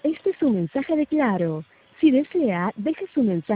Este es un mensaje de Claro. Si desea, deje su mensaje.